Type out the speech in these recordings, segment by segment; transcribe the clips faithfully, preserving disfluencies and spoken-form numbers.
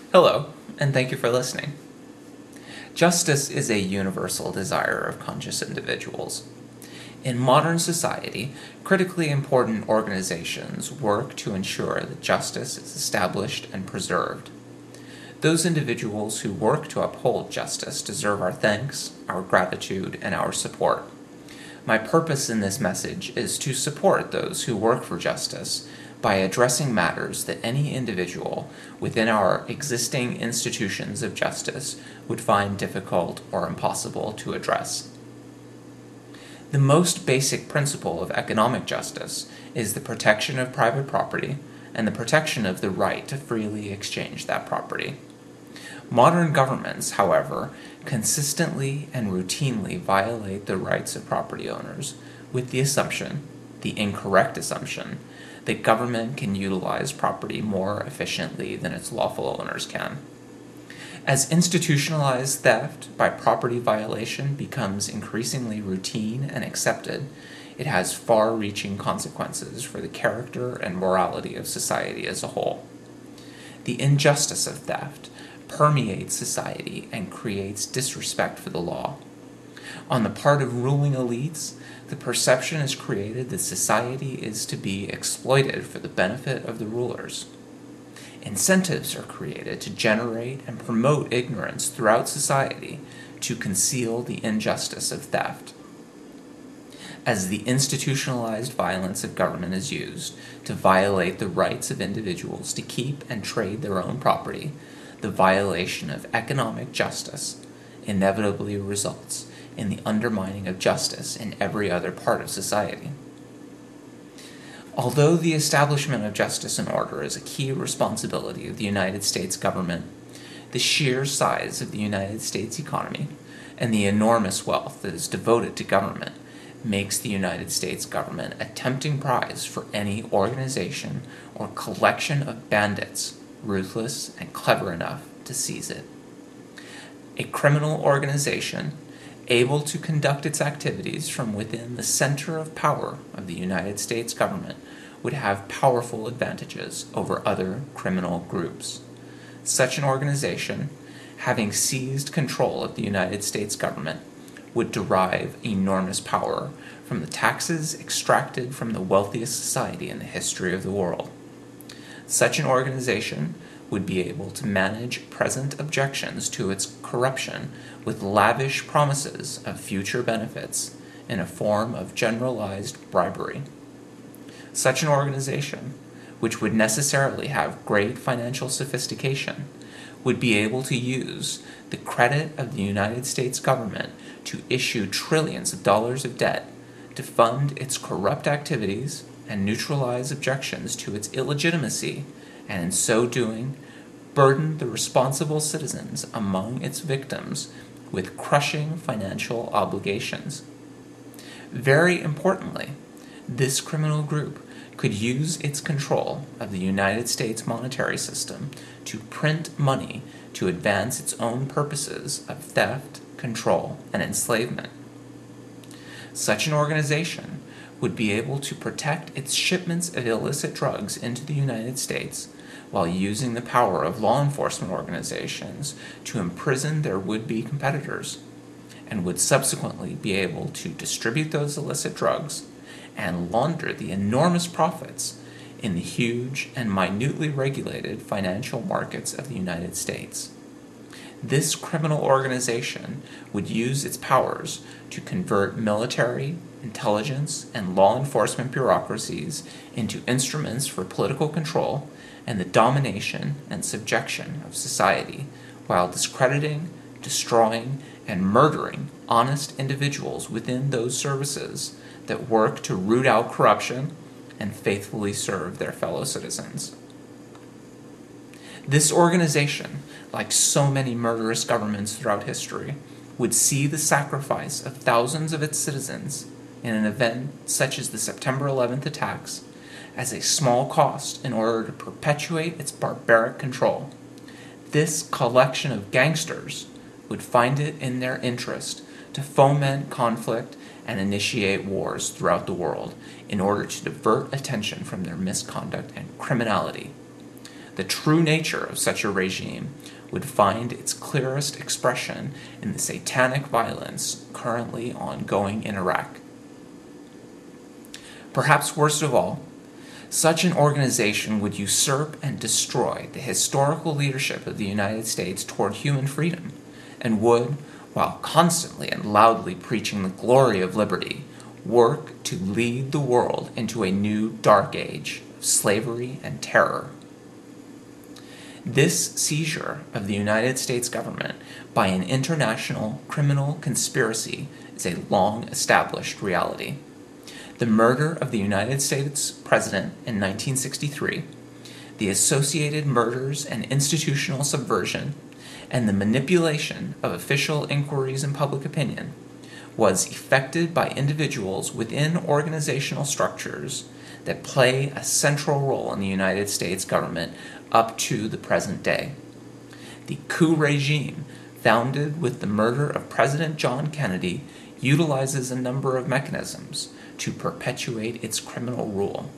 Hello, and thank you for listening. Justice is a universal desire of conscious individuals. In modern society, critically important organizations work to ensure that justice is established and preserved. Those individuals who work to uphold justice deserve our thanks, our gratitude, and our support. My purpose in this message is to support those who work for justice by addressing matters that any individual within our existing institutions of justice would find difficult or impossible to address. The most basic principle of economic justice is the protection of private property and the protection of the right to freely exchange that property. Modern governments, however, consistently and routinely violate the rights of property owners with the assumption, the incorrect assumption, that government can utilize property more efficiently than its lawful owners can. As institutionalized theft by property violation becomes increasingly routine and accepted, it has far-reaching consequences for the character and morality of society as a whole. The injustice of theft permeates society and creates disrespect for the law. On the part of ruling elites, the perception is created that society is to be exploited for the benefit of the rulers. Incentives are created to generate and promote ignorance throughout society to conceal the injustice of theft. As the institutionalized violence of government is used to violate the rights of individuals to keep and trade their own property, the violation of economic justice inevitably results in the undermining of justice in every other part of society. Although the establishment of justice and order is a key responsibility of the United States government, the sheer size of the United States economy and the enormous wealth that is devoted to government makes the United States government a tempting prize for any organization or collection of bandits ruthless and clever enough to seize it. A criminal organization able to conduct its activities from within the center of power of the United States government would have powerful advantages over other criminal groups. Such an organization, having seized control of the United States government, would derive enormous power from the taxes extracted from the wealthiest society in the history of the world. Such an organization would be able to manage present objections to its corruption with lavish promises of future benefits in a form of generalized bribery. Such an organization, which would necessarily have great financial sophistication, would be able to use the credit of the United States government to issue trillions of dollars of debt to fund its corrupt activities and neutralize objections to its illegitimacy, and in so doing, burden the responsible citizens among its victims with crushing financial obligations. Very importantly, this criminal group could use its control of the United States monetary system to print money to advance its own purposes of theft, control, and enslavement. Such an organization would be able to protect its shipments of illicit drugs into the United States while using the power of law enforcement organizations to imprison their would-be competitors, and would subsequently be able to distribute those illicit drugs and launder the enormous profits in the huge and minutely regulated financial markets of the United States. This criminal organization would use its powers to convert military, intelligence, and law enforcement bureaucracies into instruments for political control and the domination and subjection of society, while discrediting, destroying, and murdering honest individuals within those services that work to root out corruption and faithfully serve their fellow citizens. This organization, like so many murderous governments throughout history, would see the sacrifice of thousands of its citizens in an event such as the September eleventh attacks as a small cost in order to perpetuate its barbaric control. This collection of gangsters would find it in their interest to foment conflict and initiate wars throughout the world in order to divert attention from their misconduct and criminality. the true nature of such a regime would find its clearest expression in the satanic violence currently ongoing in Iraq. Perhaps worst of all, such an organization would usurp and destroy the historical leadership of the United States toward human freedom, and would, while constantly and loudly preaching the glory of liberty, work to lead the world into a new dark age of slavery and terror. This seizure of the United States government by an international criminal conspiracy is a long-established reality. The murder of the United States President in nineteen sixty-three, the associated murders and institutional subversion, and the manipulation of official inquiries and public opinion was effected by individuals within organizational structures that play a central role in the United States government up to the present day. The coup regime, founded with the murder of President John Kennedy, utilizes a number of mechanisms to perpetuate its criminal rule.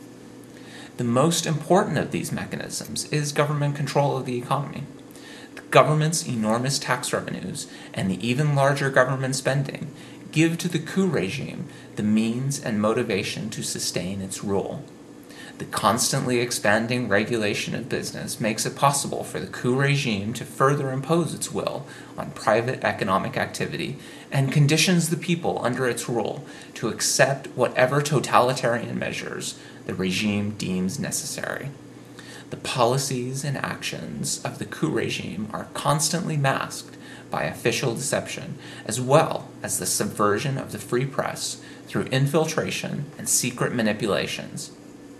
The most important of these mechanisms is government control of the economy. The government's enormous tax revenues and the even larger government spending give to the coup regime the means and motivation to sustain its rule. The constantly expanding regulation of business makes it possible for the coup regime to further impose its will on private economic activity and conditions the people under its rule to accept whatever totalitarian measures the regime deems necessary. The policies and actions of the coup regime are constantly masked by official deception, as well as the subversion of the free press through infiltration and secret manipulations.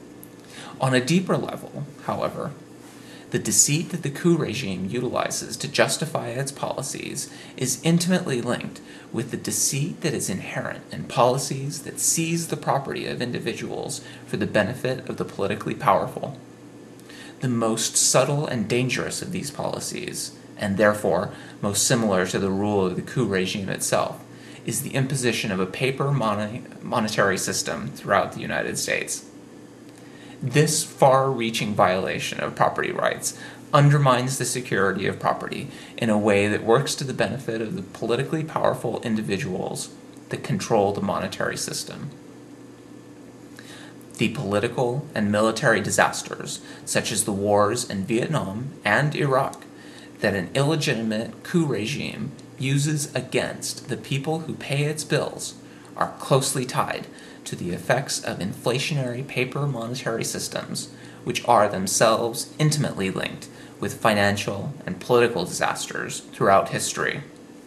On a deeper level, however, the deceit that the coup regime utilizes to justify its policies is intimately linked with the deceit that is inherent in policies that seize the property of individuals for the benefit of the politically powerful. The most subtle and dangerous of these policies, and therefore most similar to the rule of the coup regime itself, is the imposition of a paper mon- monetary system throughout the United States. This far-reaching violation of property rights undermines the security of property in a way that works to the benefit of the politically powerful individuals that control the monetary system. The political and military disasters, such as the wars in Vietnam and Iraq, that an illegitimate coup regime uses against the people who pay its bills, are closely tied to the effects of inflationary paper monetary systems, which are themselves intimately linked with financial and political disasters throughout history.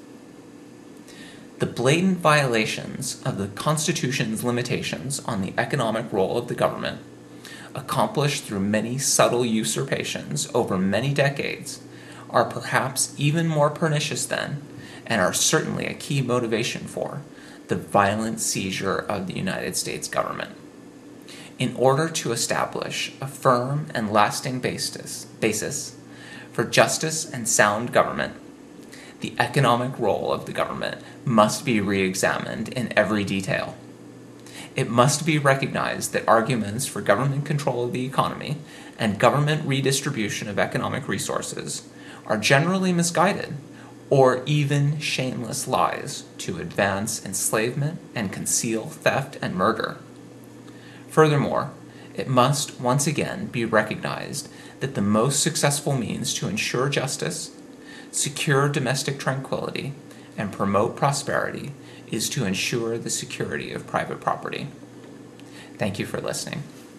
The blatant violations of the Constitution's limitations on the economic role of the government, accomplished through many subtle usurpations over many decades, are perhaps even more pernicious than, and are certainly a key motivation for, the violent seizure of the United States government. In order to establish a firm and lasting basis, basis for justice and sound government, the economic role of the government must be re-examined in every detail. It must be recognized that arguments for government control of the economy and government redistribution of economic resources are generally misguided or even shameless lies to advance enslavement and conceal theft and murder. Furthermore, it must once again be recognized that the most successful means to ensure justice, secure domestic tranquility, and promote prosperity is to ensure the security of private property. Thank you for listening.